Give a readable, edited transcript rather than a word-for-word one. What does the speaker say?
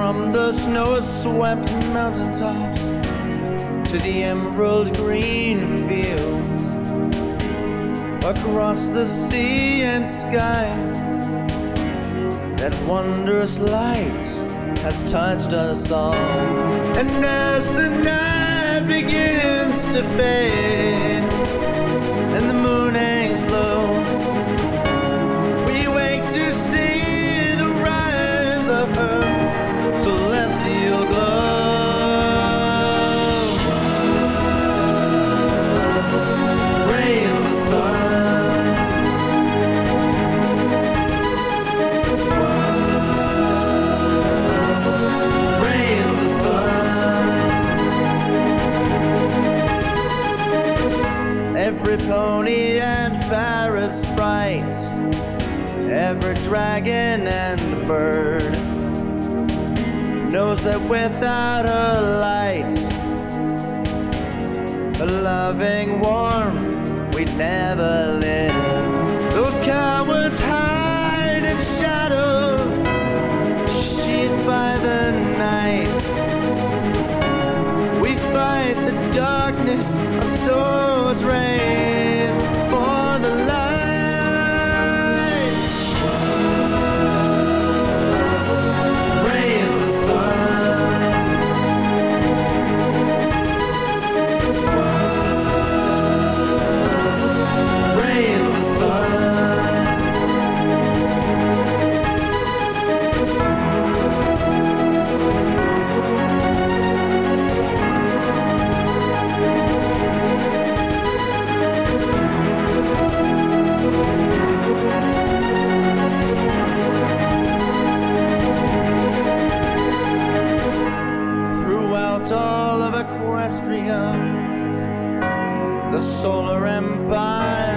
From the snow-swept mountaintops to the emerald green fields, across the sea and sky, that wondrous light has touched us all. And as the night begins to fade and the moon hangs low, we wake to see the rise of her celestial glow. Raise the sun, raise the sun. Every pony and Paris sprite, every dragon and bird knows that without a light, a loving warmth, we'd never live. Those cowards hide in shadows, sheathed by the night. We fight the darkness, our swords raised for the light. Raise the sun, raise the sun. Throughout all of Equestria, the solar empire